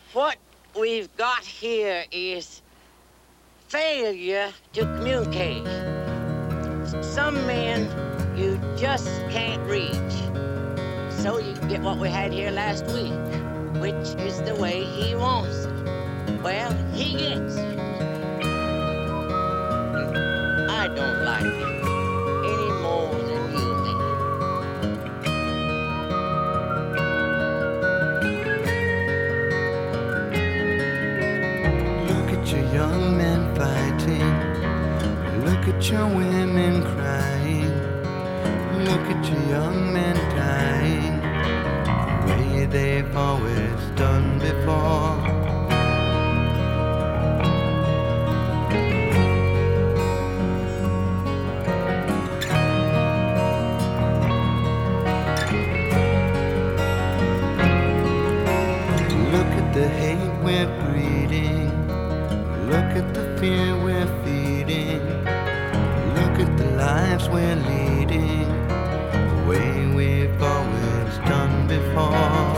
What we've got here is failure to communicate. Some men you just can't reach. So you get what we had here last week, which is the way he wants it. Well, he gets it. I don't like it any more than you may. Look at your young men fighting. Look at your women crying. Look at your young men dying the way they've always done before. Look at the hate we're breeding. Look at the fear we're feeding. Look at the lives we're leading the way we've always done before.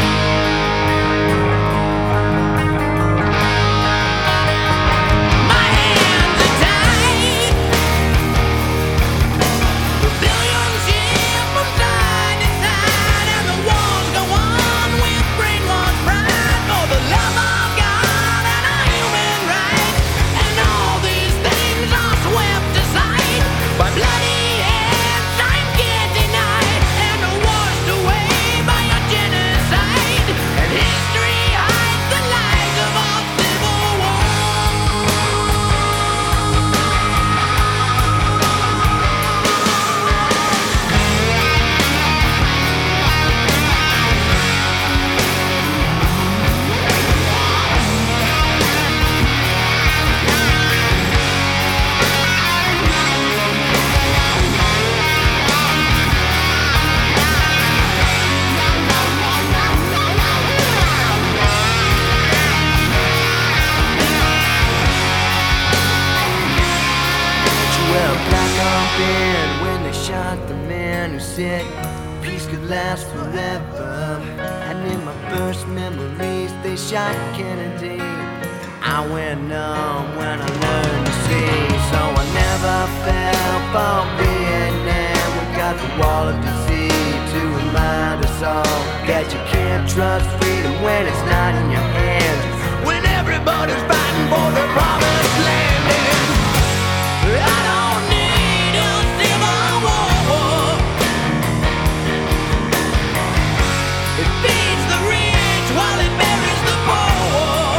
When they shot the man who said peace could last forever, and in my first memories they shot Kennedy. I went numb when I learned to see, so I never fell for Vietnam. We got the wall of disease to remind us all that you can't trust freedom when it's not in your hands, when everybody's fighting for the promised land. I don't need a civil war. It feeds the rich while it buries the poor.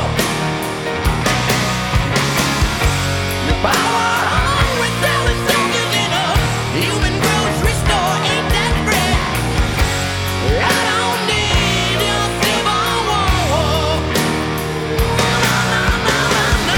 The power-hungry selling soldiers in a human grocery store ain't that bread. I don't need a civil war. No, no, no, no, no.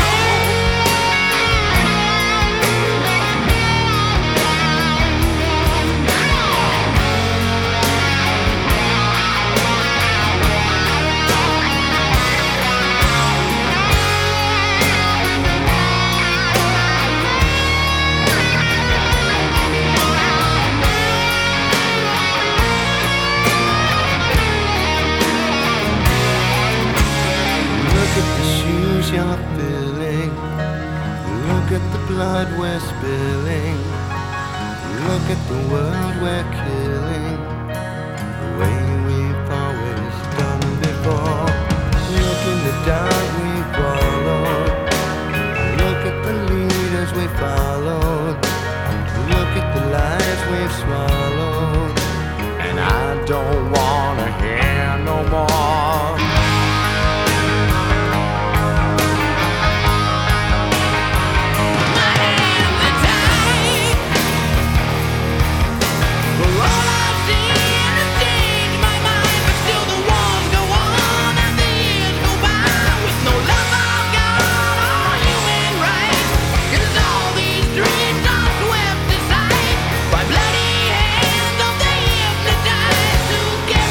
Look at the shoes you're filling. Look at the blood we're spilling. Look at the world we're killing the way we've always done before. Look in the dark we followed. Look at the leaders we followed. Look at the lies we've swallowed. And I don't wanna hear no more. By bloody hands of the hypnotized, who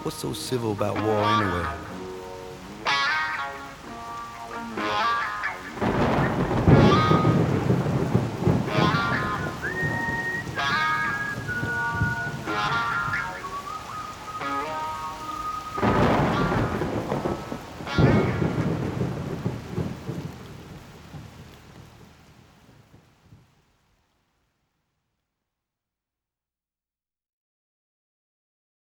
What's so civil about war anyway?